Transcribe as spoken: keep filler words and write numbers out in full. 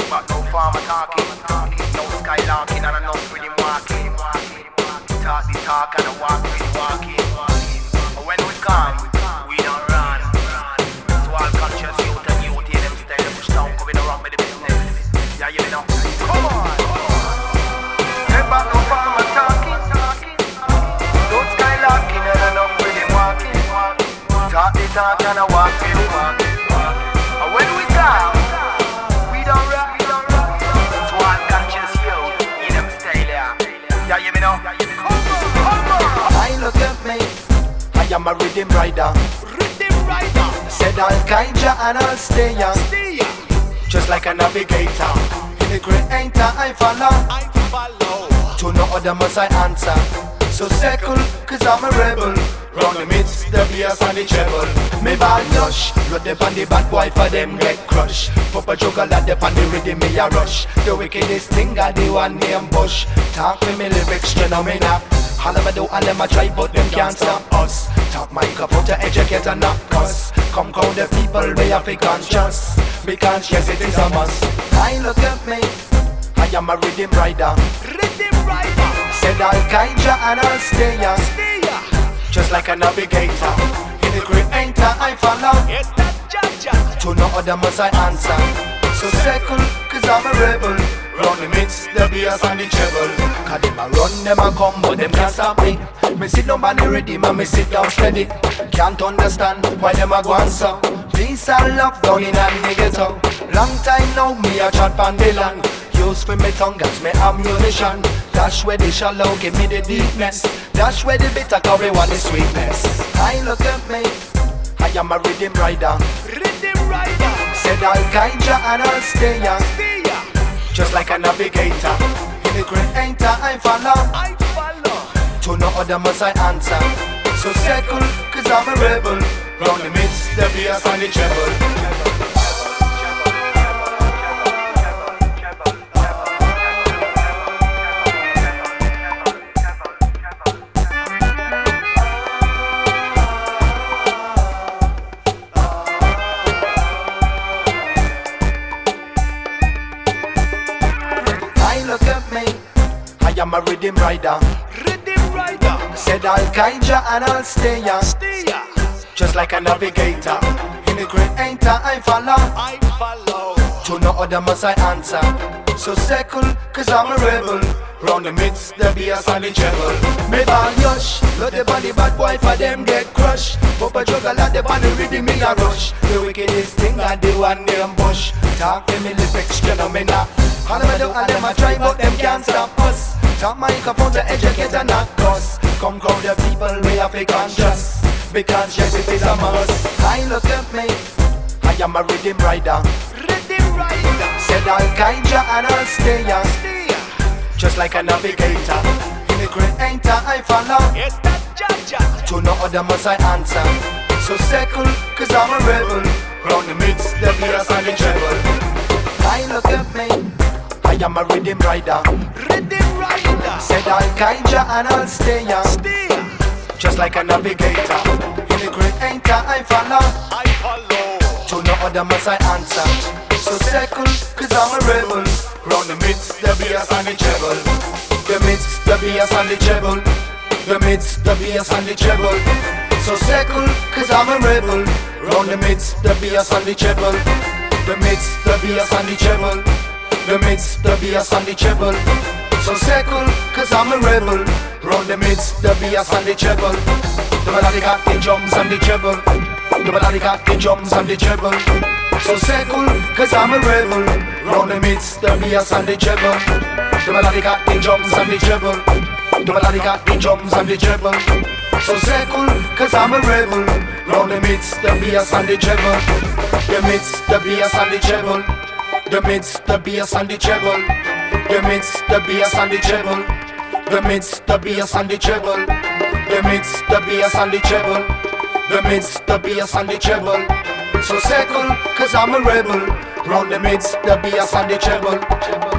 But no farmer talking, no skylarking and no rhythm walking. Talk the talk and a walk with walking. But when we come, we don't run. So all conscious youth and youth in them style, they push down, coming around with the business. Yeah, you know. Come on. Hey, but no farmer talking. No skylarking and no rhythm walking. Talk the talk and a walk with the walking. And when we come, we don't run. So all conscious youth in them style, yeah. Yeah, you know. I look at me, I am a rhythm rider. Rhythm rider. Said I'll guide ya and I'll stay ya, Stay ya. just like a navigator. In the creator I follow, I follow. to no other must I answer. So circle, cause I'm a rebel. Round the midst, the bass and the treble. Me ball lush, blood up on the bad boy for them get crushed. Papa juggle at the on the rhythm me a rush. The wickedest thing I do one name Bush. Talk with me lyrics, phenomenal. All of I do, all them I try, but them can't stop us. Talk mic up to educate and not cuss. Come call the people, we have to conscious. Because yes, it is a must. I look at me, I am a rhythm rider. Rhythm rider. Said I'll guide ya and I'll stay ya, Stay ya. just like a navigator. In the creator I follow, Get that jaja. to no other must I answer. So circle, cause I'm a rebel. Round the midst, the bass and the treble. Cause them a run, them a come, but them can't stop me. Me sit down on the rhythm and me sit down steady. Can't understand why them a go on so. Peace and love down in and me ghetto. Long time now, me a chat pan the land. Use for me tongue as me ammunition. Dash where the shallow, give me the deepness. Dash where the bitter curry want the sweetness. I look at me, I am a rhythm rider. Rhythm rider. Said I'll guide ya and I'll stay ya, Stay ya. just like a navigator. In the creator I follow, I follow. to no other must I answer. So circle, cause I'm a rebel. Round the midst, the bass and the treble. Look at me, I am a rhythm rider. Rhythm rider. Said I'll guide ya and I'll stay ya, Stay ya. just like a navigator. In the creator I follow, I follow. to no other must I answer. So circle, cause I'm a rebel. Round the midst, the bass and the treble. Me ball yush, load the body bad boy for them get crushed. Papa juggle at the body rhythm me a rush. The wickedest thing I do one name Bush. Talk to me lyrics, phenomenal. All of I do, all them I try, but them can't stop us. Talk mic up on the educate and not cuss. Come crowd the people, we have to conscious. Because yes, it is a must. I look at me, I am a rhythm rider. Rhythm rider. Said I'll guide ya and I'll stay ya, Stay ya. just like a navigator. In the creator I follow, Get that jaja. to no other must I answer. So circle, cause I'm a rebel. Round the midst, the bass and the treble. I look at me, I am a rhythm rider. Rhythm rider. Said I'll guide ya and I'll stay ya, Stay ya. just like a navigator. In the creator I follow, I follow. to no other must I answer. So circle, cause I'm a rebel. Round the midst, the bass and the treble. The midst, the bass and the treble. The midst, the bass and the treble. So circle, cause I'm a rebel. Round the midst, the bass and the treble. The midst, the bass and the treble. The midst, the bass and the treble. So circle, cause I'm a rebel. Round the midst, the bass and the treble. The melody got the drums and the treble. The melody got the drums and the treble. So circle, cause I'm a rebel. Round the midst, the bass and the treble. The melody got the drums and the treble. The melody got the drums and the treble. So circle, cause I'm a rebel. Round the midst, the bass and the treble. The midst, the bass and the treble. The midst, the bass and the treble. The midst, the bass and the treble. The midst, the bass and the treble. The midst, the bass and the treble. The midst, the bass and the treble. So circle, cause I'm a rebel. Round the midst, the bass and the treble.